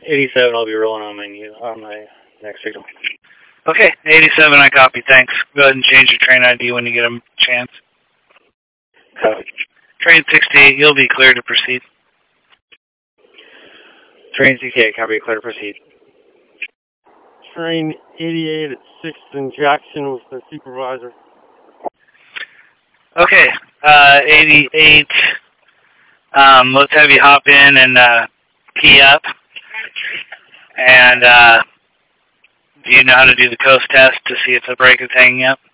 87, I'll be rolling on my next signal. Okay, 87, I copy, thanks. Go ahead and change your train ID when you get a chance. Copy. Train 68, you'll be clear to proceed. Train 68, copy, clear to proceed. Train 88 at 6th and Jackson with the supervisor. Okay, 88, let's have you hop in and key up. And do you know how to do the coast test to see if the brake is hanging up?